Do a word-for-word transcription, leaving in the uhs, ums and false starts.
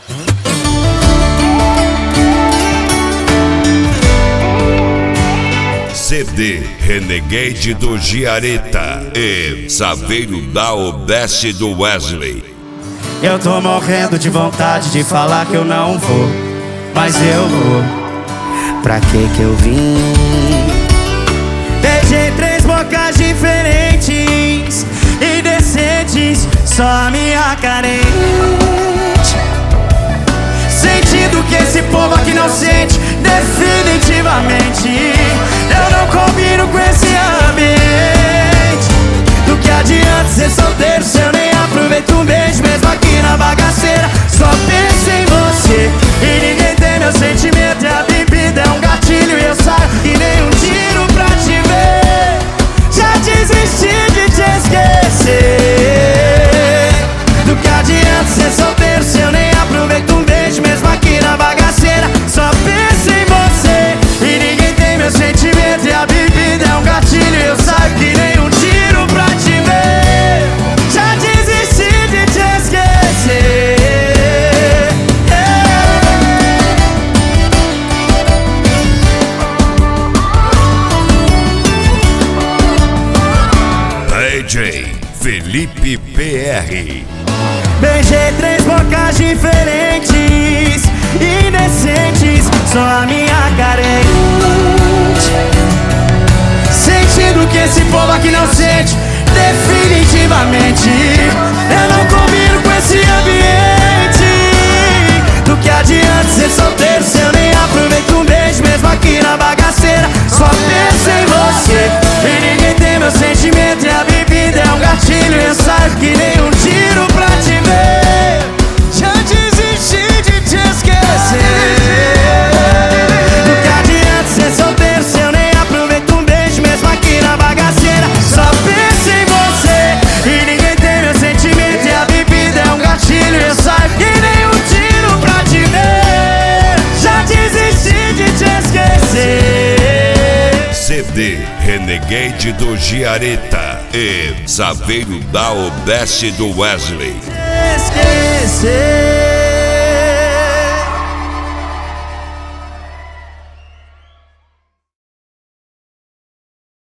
C D Renegade do Giaretta e Saveiro da Obesse do Wesley. Eu tô morrendo de vontade de falar que eu não vou, mas eu vou. Pra que que eu vim? Beijei três bocas diferentes e decentes, só a minha carente. Sentindo que esse povo aqui não sente, definitivamente. Eu não combino com esse ambiente. Do que adianta ser solteiro se eu nem aproveito um beijo, mesmo aqui na bagaceira. Só penso em você e ninguém tem meu sentimento. E a bebida é um gatilho e eu saio e nem um tiro pra te ver. Já desisti de te esquecer. Do que adianta ser solteiro se eu nem aproveito um beijo, mesmo aqui na bagaceira. Só penso em você e ninguém tem meu sentimento. E a bebida é um gatilho e eu saio que nem um tiro pra te ver. Já desisti de te esquecer. D J Felipe P R. Beijei três bocas diferentes, indecentes, só a minha carente. Sentindo que esse povo aqui não sente, definitivamente. Eu não combino com esse ambiente. Do que adianta ser solteiro se eu nem aproveito um beijo, mesmo aqui na bagaceira. Só penso em você e ninguém tem meu sentimento. E a bebida é um gatilho e eu saio que nem um tiro pra te ver. Já desisti de te esquecer. Do que adianta ser solteiro se eu nem aproveito um beijo, mesmo aqui na bagaceira. Só penso em você e ninguém tem meu sentimento. E a bebida é um gatilho e eu saio que nem um tiro pra te ver. Já desisti de te esquecer. C D Renegade do Giaretta e Saveiro da Obesse do Wesley. Esquecer.